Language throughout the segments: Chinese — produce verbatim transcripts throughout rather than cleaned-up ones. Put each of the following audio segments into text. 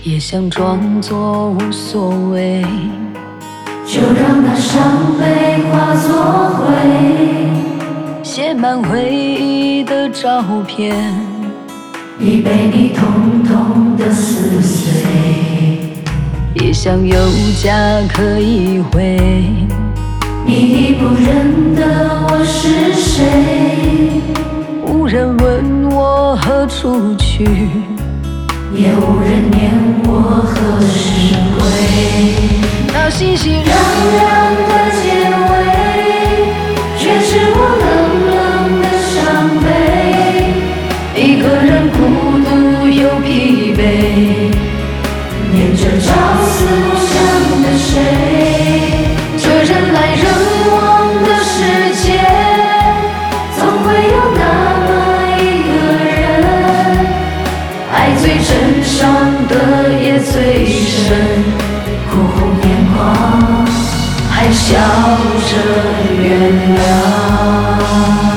也想装作无所谓， 就让那伤悲化作灰， 写满回忆的照片， 已被你统统的撕碎。 也想有家可以回， 你已不认得我是谁， 无人问我何处去， 也无人念我何时归。 那熙熙攘攘攘的结尾，却是我冷冷的伤悲。一个人孤独又疲惫，念着朝思暮想的谁。这人来人往的世界，总会有那么一个人，爱最真伤的也最深，哭红眼眶，还笑着原谅。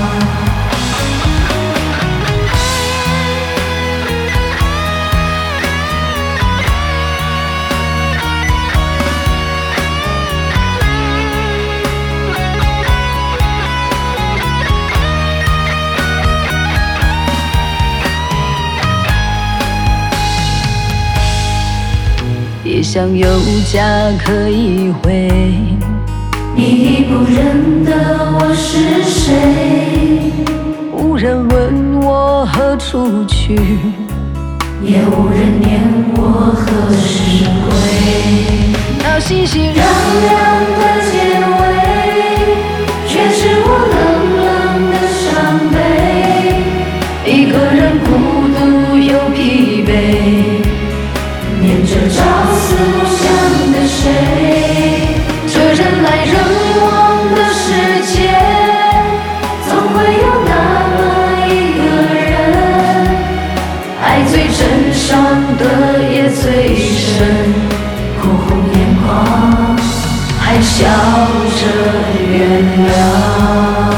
也想有家可以回， 你已不认得我是谁， 无人问我何处去， 也无人念我何时归。 那熙熙攘攘的结尾，却是我冷冷的伤悲。一个人孤独又疲惫，念着朝思暮想的谁。这人来人往的世界，总会有那么一个人，爱最真伤的也最深，哭红眼眶，还笑着原谅。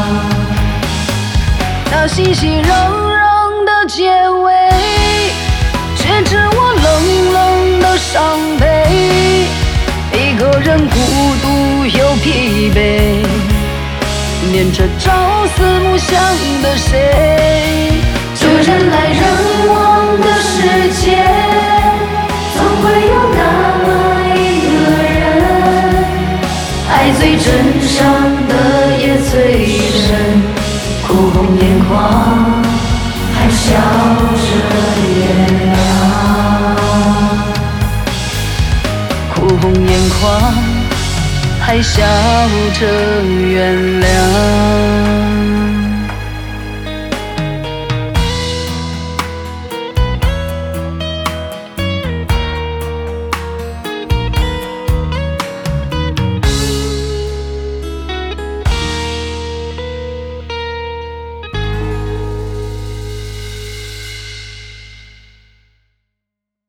那熙熙攘攘的结尾，却知我冷冷的伤悲。一个人孤独又疲惫，念着朝思暮想的谁。 这人来人往的世界，总会有那么一个人，爱最真伤的也最深，哭红眼眶，还笑着原谅。 哭红眼眶，还笑着原谅。